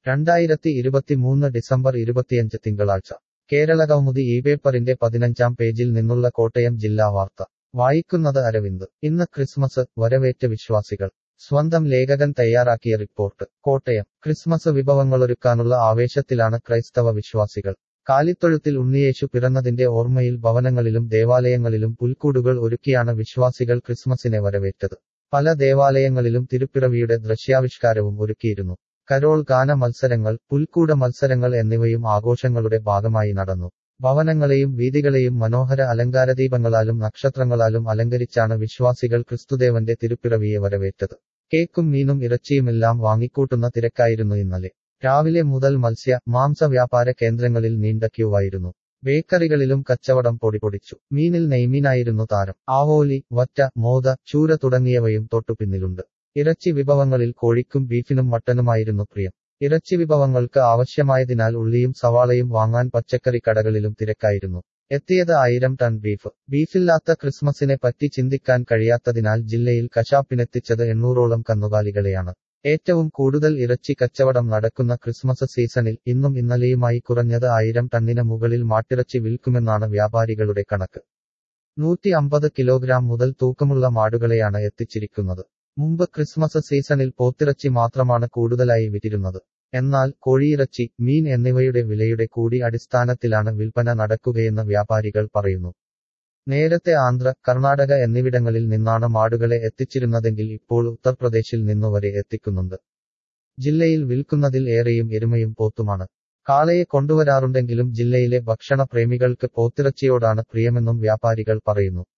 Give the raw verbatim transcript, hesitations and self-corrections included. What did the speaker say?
രണ്ടായിരത്തി ഇരുപത്തിമൂന്ന് ഡിസംബർ ഇരുപത്തിയഞ്ച് തിങ്കളാഴ്ച കേരളകൗമുദി ഈ പേപ്പറിന്റെ പതിനഞ്ചാം പേജിൽ നിന്നുള്ള കോട്ടയം ജില്ലാ വാർത്ത വായിക്കുന്നത് അരവിന്ദ്. ഇന്ന് ക്രിസ്മസ്, വരവേറ്റ് വിശ്വാസികൾ. സ്വന്തം ലേഖകൻ തയ്യാറാക്കിയ റിപ്പോർട്ട്. കോട്ടയം. ക്രിസ്മസ് വിഭവങ്ങളൊരുക്കാനുള്ള ആവേശത്തിലാണ് ക്രൈസ്തവ വിശ്വാസികൾ. കാലിത്തൊഴുത്തിൽ ഉണ്ണിയേശു പിറന്നതിന്റെ ഓർമ്മയിൽ ഭവനങ്ങളിലും ദേവാലയങ്ങളിലും പുൽക്കൂടുകൾ ഒരുക്കിയാണ് വിശ്വാസികൾ ക്രിസ്മസിനെ വരവേറ്റത്. പല ദേവാലയങ്ങളിലും തിരുപ്പിറവിയുടെ ദൃശ്യാവിഷ്കാരവും ഒരുക്കിയിരുന്നു. കരോൾ ഗാന മത്സരങ്ങൾ, പുൽക്കൂട മത്സരങ്ങൾ എന്നിവയും ആഘോഷങ്ങളുടെ ഭാഗമായി നടന്നു. ഭവനങ്ങളെയും വീഥികളെയും മനോഹര അലങ്കാരദീപങ്ങളാലും നക്ഷത്രങ്ങളാലും അലങ്കരിച്ചാണ് വിശ്വാസികൾ ക്രിസ്തുദേവന്റെ തിരുപ്പിറവിയെ വരവേറ്റത്. കേക്കും മീനും ഇറച്ചിയുമെല്ലാം വാങ്ങിക്കൂട്ടുന്ന തിരക്കായിരുന്നു ഇന്നലെ. രാവിലെ മുതൽ മത്സ്യ, മാംസ വ്യാപാര കേന്ദ്രങ്ങളിൽ നീണ്ട ക്യൂവായിരുന്നു. ബേക്കറികളിലും കച്ചവടം പൊടിപൊടിച്ചു. മീനിൽ നെയ്മീനായിരുന്നു താരം. ആവോലി, വറ്റ, മോദ, ചൂര തുടങ്ങിയവയും തൊട്ടുപിന്നിലുണ്ട്. ഇറച്ചി വിഭവങ്ങളിൽ കോഴിക്കും ബീഫിനും മട്ടനുമായിരുന്നു പ്രിയം. ഇറച്ചി വിഭവങ്ങൾക്ക് ആവശ്യമായതിനാൽ ഉള്ളിയും സവാളയും വാങ്ങാൻ പച്ചക്കറി കടകളിലും തിരക്കായിരുന്നു. എത്തിയത് ആയിരം ടൺ ബീഫ്. ബീഫില്ലാത്ത ക്രിസ്മസിനെ പറ്റി ചിന്തിക്കാൻ കഴിയാത്തതിനാൽ ജില്ലയിൽ കശാപ്പിനെത്തിച്ചത് എണ്ണൂറോളം കന്നുകാലികളെയാണ്. ഏറ്റവും കൂടുതൽ ഇറച്ചി കച്ചവടം നടക്കുന്ന ക്രിസ്മസ് സീസണിൽ ഇന്നും ഇന്നലെയുമായി കുറഞ്ഞത് ആയിരം ടണ്ണിന് മുകളിൽ മാട്ടിറച്ചി വിൽക്കുമെന്നാണ് വ്യാപാരികളുടെ കണക്ക്. നൂറ്റി അമ്പത് കിലോഗ്രാം മുതൽ തൂക്കമുള്ള മാടുകളെയാണ് എത്തിച്ചിരിക്കുന്നത്. മുമ്പ് ക്രിസ്മസ് സീസണിൽ പോത്തിറച്ചി മാത്രമാണ് കൂടുതലായി വിറ്റിരുന്നത്. എന്നാൽ കോഴിയിറച്ചി, മീൻ എന്നിവയുടെ വിലയുടെ കൂടി അടിസ്ഥാനത്തിലാണ് വിൽപ്പന നടക്കുകയെന്ന് വ്യാപാരികൾ പറയുന്നു. നേരത്തെ ആന്ധ്ര, കർണാടക എന്നിവിടങ്ങളിൽ നിന്നാണ് മാടുകളെ എത്തിച്ചിരുന്നതെങ്കിൽ ഇപ്പോൾ ഉത്തർപ്രദേശിൽ നിന്നുവരെ എത്തിക്കുന്നുണ്ട്. ജില്ലയിൽ വിൽക്കുന്നതിൽ ഏറെയും എരുമയും പോത്തുമാണ്. കാളയെ കൊണ്ടുവരാറുണ്ടെങ്കിലും ജില്ലയിലെ ഭക്ഷണ പ്രേമികൾക്ക് പോത്തിറച്ചിയോടാണ് പ്രിയമെന്നും വ്യാപാരികൾ പറയുന്നു.